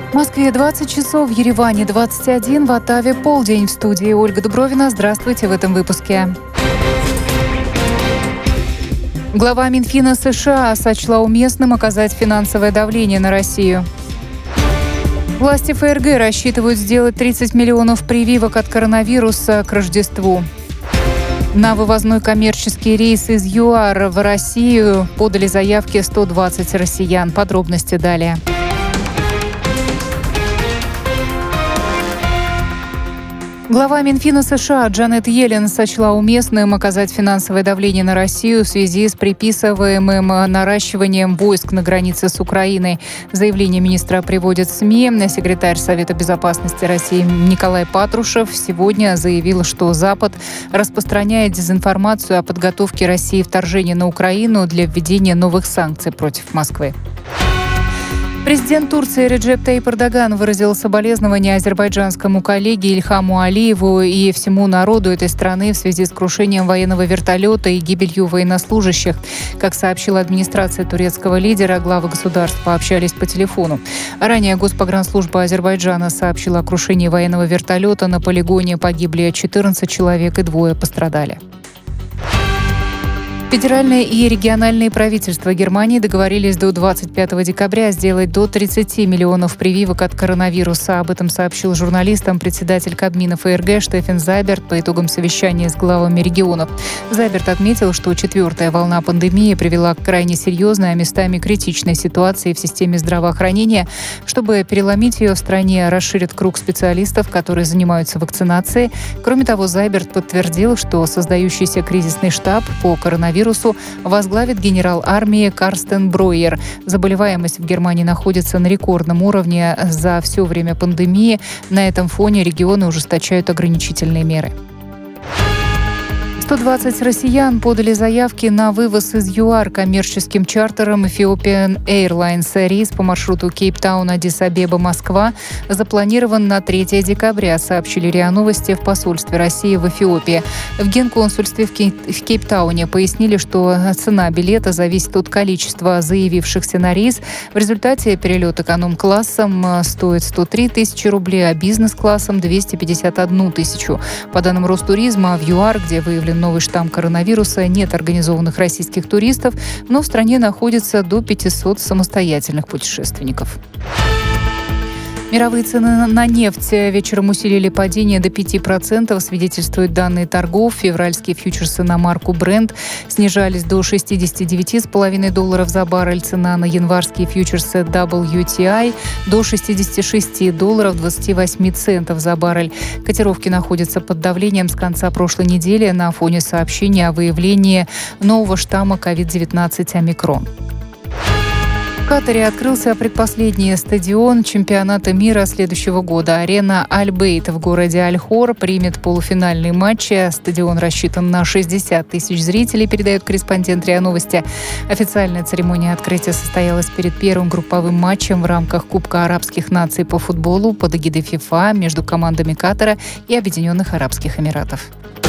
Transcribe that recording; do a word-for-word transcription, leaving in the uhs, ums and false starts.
В Москве двадцать часов, в Ереване двадцать один, в Оттаве полдень. В студии Ольга Дубровина. Здравствуйте в этом выпуске. Глава Минфина США сочла уместным оказать финансовое давление на Россию. Власти ФРГ рассчитывают сделать тридцать миллионов прививок от коронавируса к Рождеству. На вывозной коммерческий рейс из ЮАР в Россию подали заявки сто двадцать россиян. Подробности далее. Глава Минфина США Джанет Йеллен сочла уместным оказать финансовое давление на Россию в связи с приписываемым наращиванием войск на границе с Украиной. Заявление министра приводит СМИ. Секретарь Совета безопасности России Николай Патрушев сегодня заявил, что Запад распространяет дезинформацию о подготовке России вторжения на Украину для введения новых санкций против Москвы. Президент Турции Реджеп Тайип Эрдоган выразил соболезнования азербайджанскому коллеге Ильхаму Алиеву и всему народу этой страны в связи с крушением военного вертолета и гибелью военнослужащих. Как сообщила администрация турецкого лидера, главы государств пообщались по телефону. Ранее Госпогранслужба Азербайджана сообщила о крушении военного вертолета. На полигоне погибли четырнадцать человек и двое пострадали. Федеральные и региональные правительства Германии договорились до двадцать пятого декабря сделать до тридцати миллионов прививок от коронавируса. Об этом сообщил журналистам председатель Кабмина ФРГ Штефен Зайберт по итогам совещания с главами регионов. Зайберт отметил, что четвертая волна пандемии привела к крайне серьезной, а местами критичной ситуации в системе здравоохранения. Чтобы переломить ее, в стране расширят круг специалистов, которые занимаются вакцинацией. Кроме того, Зайберт подтвердил, что создающийся кризисный штаб по коронавирусу вирусу возглавит генерал армии Карстен Бройер. Заболеваемость в Германии находится на рекордном уровне за все время пандемии. На этом фоне регионы ужесточают ограничительные меры. сто двадцать россиян подали заявки на вывоз из ЮАР коммерческим чартером Ethiopian Airlines. Рейс по маршруту Кейптаун, Аддис-Абеба, Москва запланирован на третьего декабря, сообщили РИА Новости в посольстве России в Эфиопии. В генконсульстве в, Кей- в Кейптауне пояснили, что цена билета зависит от количества заявившихся на рейс. В результате перелет эконом-классом стоит сто три тысячи рублей, а бизнес-классом двести пятьдесят одну тысячу. По данным Ростуризма, в ЮАР, где выявлен новый штамм коронавируса, нет организованных российских туристов, но в стране находится до пятисот самостоятельных путешественников. Мировые цены на нефть вечером усилили падение до пяти процентов, свидетельствуют данные торгов. Февральские фьючерсы на марку Brent снижались до шестидесяти девяти целых пяти десятых долларов за баррель. Цена на январские фьючерсы дабл ю ти ай до шестидесяти шести долларов двадцати восьми центов за баррель. Котировки находятся под давлением с конца прошлой недели на фоне сообщения о выявлении нового штамма ковид девятнадцать омикрон. В Катаре открылся предпоследний стадион чемпионата мира следующего года. Арена Аль-Бейт в городе Аль-Хор примет полуфинальные матчи. Стадион рассчитан на шестьдесят тысяч зрителей, передает корреспондент РИА Новости. Официальная церемония открытия состоялась перед первым групповым матчем в рамках Кубка арабских наций по футболу под эгидой ФИФА между командами Катара и Объединенных Арабских Эмиратов.